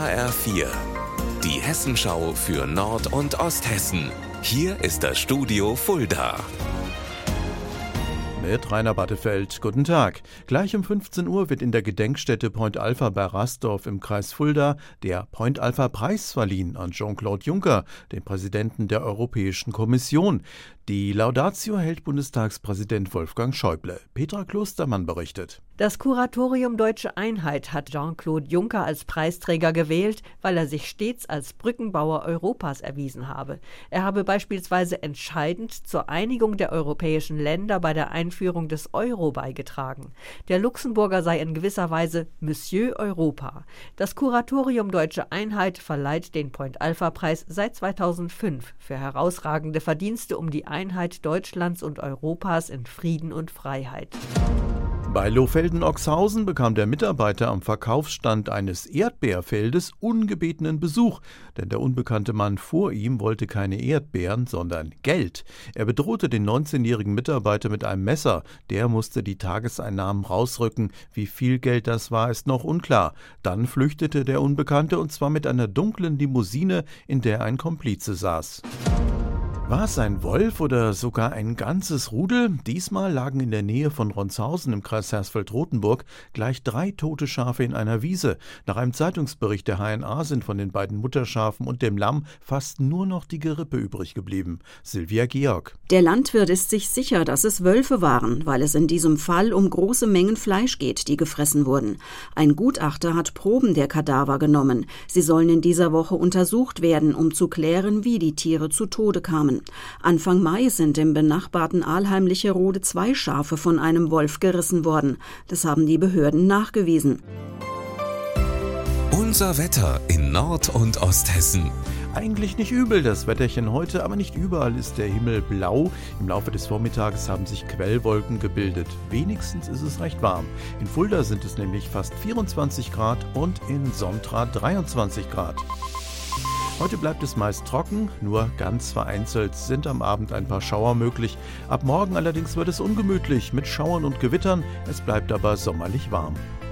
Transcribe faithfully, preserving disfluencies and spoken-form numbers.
H R vier, die Hessenschau für Nord- und Osthessen. Hier ist das Studio Fulda. Mit Rainer Battefeld. Guten Tag. Gleich um fünfzehn Uhr wird in der Gedenkstätte Point Alpha bei Rasdorf im Kreis Fulda der Point Alpha Preis verliehen an Jean-Claude Juncker, den Präsidenten der Europäischen Kommission. Die Laudatio hält Bundestagspräsident Wolfgang Schäuble. Petra Klostermann berichtet. Das Kuratorium Deutsche Einheit hat Jean-Claude Juncker als Preisträger gewählt, weil er sich stets als Brückenbauer Europas erwiesen habe. Er habe beispielsweise entscheidend zur Einigung der europäischen Länder bei der Einführung des Euro beigetragen. Der Luxemburger sei in gewisser Weise Monsieur Europa. Das Kuratorium Deutsche Einheit verleiht den Point-Alpha-Preis seit zweitausendfünf für herausragende Verdienste um die Einheit Deutschlands und Europas in Frieden und Freiheit. Bei Lohfelden-Oxhausen bekam der Mitarbeiter am Verkaufsstand eines Erdbeerfeldes ungebetenen Besuch, denn der unbekannte Mann vor ihm wollte keine Erdbeeren, sondern Geld. Er bedrohte den neunzehnjährigen Mitarbeiter mit einem Messer. Der musste die Tageseinnahmen rausrücken. Wie viel Geld das war, ist noch unklar. Dann flüchtete der Unbekannte, und zwar mit einer dunklen Limousine, in der ein Komplize saß. War es ein Wolf oder sogar ein ganzes Rudel? Diesmal lagen in der Nähe von Ronshausen im Kreis Hersfeld-Rotenburg gleich drei tote Schafe in einer Wiese. Nach einem Zeitungsbericht der H N A sind von den beiden Mutterschafen und dem Lamm fast nur noch die Gerippe übrig geblieben. Silvia Georg. Der Landwirt ist sich sicher, dass es Wölfe waren, weil es in diesem Fall um große Mengen Fleisch geht, die gefressen wurden. Ein Gutachter hat Proben der Kadaver genommen. Sie sollen in dieser Woche untersucht werden, um zu klären, wie die Tiere zu Tode kamen. Anfang Mai sind im benachbarten Alheim-Licherode zwei Schafe von einem Wolf gerissen worden. Das haben die Behörden nachgewiesen. Unser Wetter in Nord- und Osthessen. Eigentlich nicht übel, das Wetterchen heute, aber nicht überall ist der Himmel blau. Im Laufe des Vormittags haben sich Quellwolken gebildet. Wenigstens ist es recht warm. In Fulda sind es nämlich fast vierundzwanzig Grad und in Sontra dreiundzwanzig Grad. Heute bleibt es meist trocken, nur ganz vereinzelt sind am Abend ein paar Schauer möglich. Ab morgen allerdings wird es ungemütlich mit Schauern und Gewittern, es bleibt aber sommerlich warm.